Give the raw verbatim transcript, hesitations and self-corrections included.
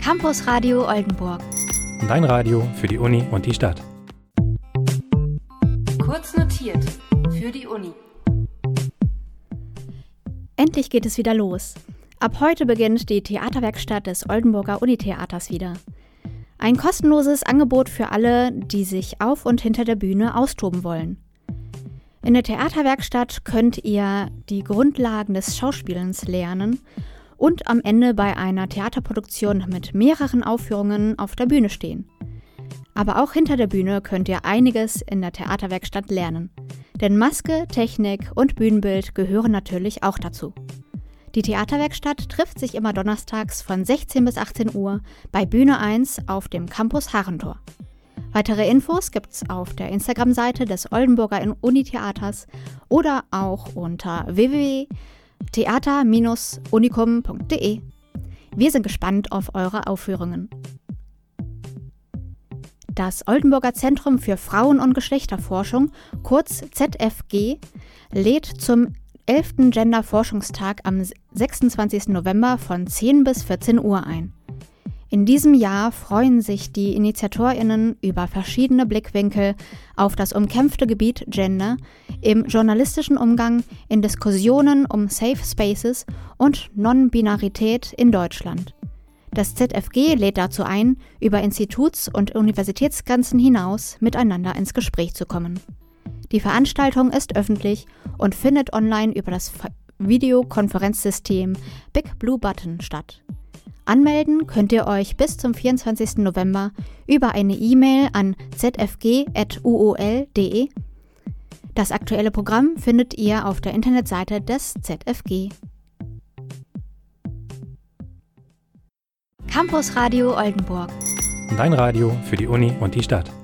Campus Radio Oldenburg. Dein Radio für die Uni und die Stadt. Kurz notiert für die Uni. Endlich geht es wieder los. Ab heute beginnt die Theaterwerkstatt des Oldenburger Unitheaters wieder. Ein kostenloses Angebot für alle, die sich auf und hinter der Bühne austoben wollen. In der Theaterwerkstatt könnt ihr die Grundlagen des Schauspielens lernen und am Ende bei einer Theaterproduktion mit mehreren Aufführungen auf der Bühne stehen. Aber auch hinter der Bühne könnt ihr einiges in der Theaterwerkstatt lernen. Denn Maske, Technik und Bühnenbild gehören natürlich auch dazu. Die Theaterwerkstatt trifft sich immer donnerstags von sechzehn bis achtzehn Uhr bei Bühne eins auf dem Campus Harrentor. Weitere Infos gibt's auf der Instagram-Seite des Oldenburger Unitheaters oder auch unter w w w punkt theater Bindestrich unicum punkt d e. Wir sind gespannt auf eure Aufführungen. Das Oldenburger Zentrum für Frauen- und Geschlechterforschung, kurz Z F G, lädt zum elften Gender-Forschungstag am sechsundzwanzigsten November von zehn bis vierzehn Uhr ein. In diesem Jahr freuen sich die InitiatorInnen über verschiedene Blickwinkel auf das umkämpfte Gebiet Gender im journalistischen Umgang, in Diskussionen um Safe Spaces und Non-Binarität in Deutschland. Das Z F G lädt dazu ein, über Instituts- und Universitätsgrenzen hinaus miteinander ins Gespräch zu kommen. Die Veranstaltung ist öffentlich und findet online über das Videokonferenzsystem Big Blue Button statt. Anmelden könnt ihr euch bis zum vierundzwanzigsten November über eine E-Mail an z f g at u o l punkt d e. Das aktuelle Programm findet ihr auf der Internetseite des Z F G. Campus Radio Oldenburg. Dein Radio für die Uni und die Stadt.